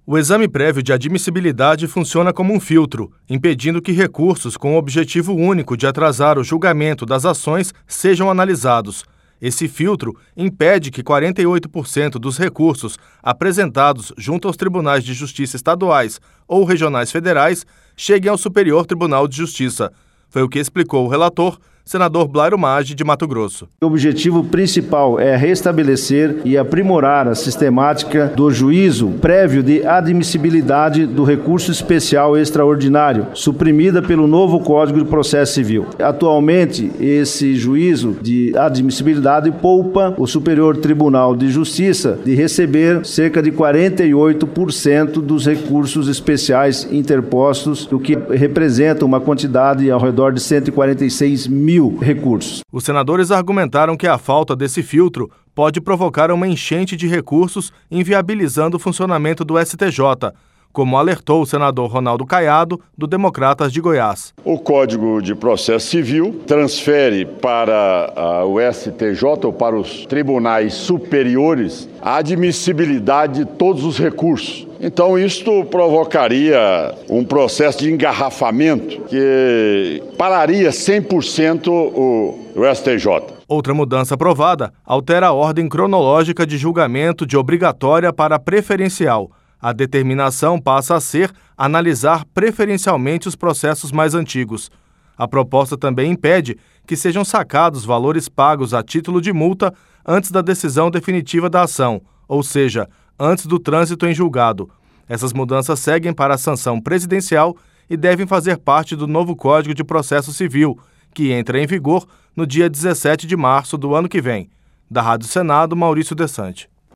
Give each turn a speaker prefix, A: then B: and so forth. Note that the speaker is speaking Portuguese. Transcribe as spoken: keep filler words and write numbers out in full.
A: O exame prévio de admissibilidade funciona como um filtro, impedindo que recursos com o objetivo único de atrasar o julgamento das ações sejam analisados. Esse filtro impede que quarenta e oito por cento dos recursos apresentados junto aos tribunais de justiça estaduais ou regionais federais cheguem ao Superior Tribunal de Justiça. Foi o que explicou o relator, senador Blairo Maggi, de Mato Grosso.
B: O objetivo principal é restabelecer e aprimorar a sistemática do juízo prévio de admissibilidade do recurso especial extraordinário, suprimida pelo novo Código de Processo Civil. Atualmente, esse juízo de admissibilidade poupa o Superior Tribunal de Justiça de receber cerca de quarenta e oito por cento dos recursos especiais interpostos, o que representa uma quantidade ao redor de cento e quarenta e seis mil recursos.
A: Os senadores argumentaram que a falta desse filtro pode provocar uma enchente de recursos, inviabilizando o funcionamento do S T J, como alertou o senador Ronaldo Caiado, do Democratas de Goiás.
C: O Código de Processo Civil transfere para a, o S T J ou para os tribunais superiores a admissibilidade de todos os recursos. Então, isto provocaria um processo de engarrafamento que pararia cem por cento o, o S T J.
A: Outra mudança aprovada altera a ordem cronológica de julgamento de obrigatória para preferencial. A determinação passa a ser analisar preferencialmente os processos mais antigos. A proposta também impede que sejam sacados valores pagos a título de multa antes da decisão definitiva da ação, ou seja, antes do trânsito em julgado. Essas mudanças seguem para a sanção presidencial e devem fazer parte do novo Código de Processo Civil, que entra em vigor no dia dezessete de março do ano que vem. Da Rádio Senado, Maurício Desante.